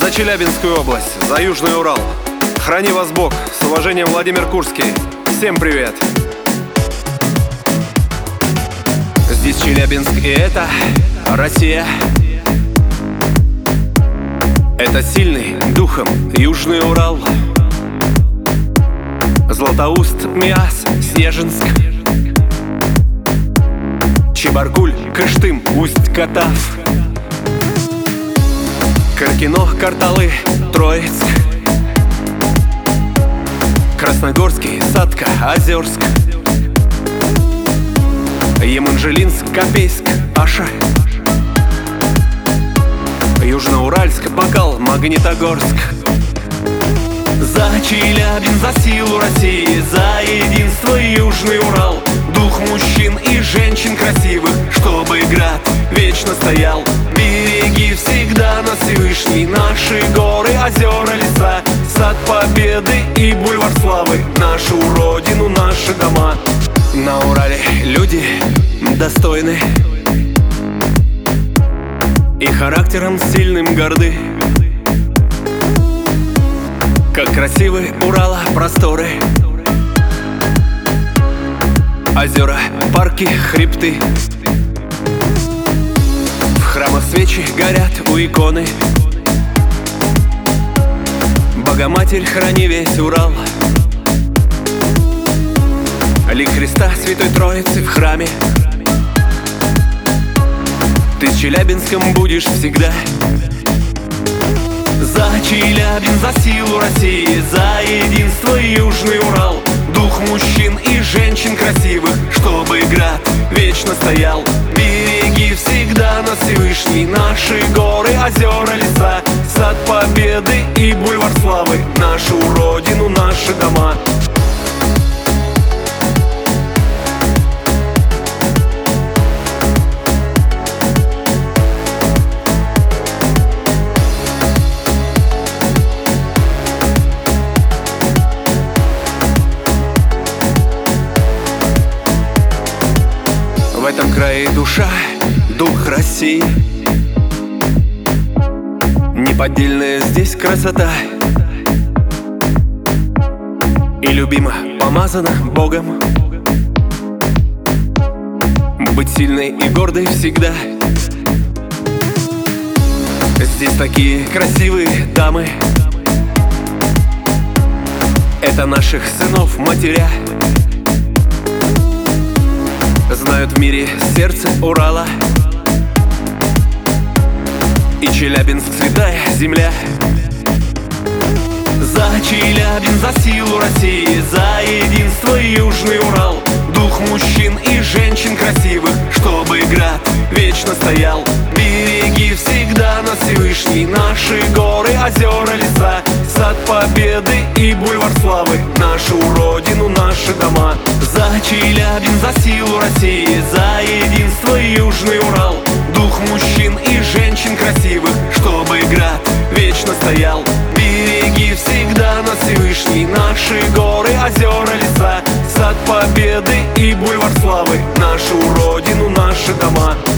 За Челябинскую область, за Южный Урал. Храни вас Бог. С уважением, Владимир Курский. Всем привет. Здесь Челябинск, и это Россия. Это сильный духом Южный Урал. Златоуст, Миас, Снежинск, Чебаркуль, Кыштым, Усть-Катав, Каркино, Карталы, Троицк, Красногорский, Сатка, Озерск, Еманжелинск, Копейск, Аша, Южноуральск, Бакал, Магнитогорск. За Челябинск, за силу России, за единство Южный Урал. Дух мужчин и женщин красивых, чтобы град вечно стоял. Береги всегда нас Всевышний, наши горы, озера, леса, сад Победы и бульвар славы, нашу родину, наши дома. На Урале люди достойны и характером сильным горды. Как красивы Урала просторы, озера, парки, хребты. В храмах свечи горят у иконы. Богоматерь, храни весь Урал. Лик Христа Святой Троицы в храме. Ты с Челябинском будешь всегда. За Челябинск, за силу России, за единство Южный Урал. Дух мужчин и женщин красивых, чтобы град вечно стоял. Береги всегда нас Всевышний, наши горы, озера, леса, сад Победы и бульвар славы, нашу родину, наши дома. В этом крае душа, дух России. Неподдельная здесь красота. И любима, помазана Богом. Быть сильной и гордой всегда. Здесь такие красивые дамы. Это наших сынов матеря. Знают в мире сердце Урала. И Челябинск святая земля. За Челябинск, за силу России, за единство Южный Урал. Дух мужчин и женщин красивых, чтобы град вечно стоял. Береги всегда нас Всевышний, наши горы, озера, леса, сад Победы и бульвар славы, нашу родину, наши дома. За Челябинск, за силу России, за единство Южный Урал. Дух мужчин и женщин красивых, чтобы град вечно стоял. Береги всегда нас Всевышний, наши горы, озера, леса, сад Победы и бульвар славы, нашу родину, наши дома.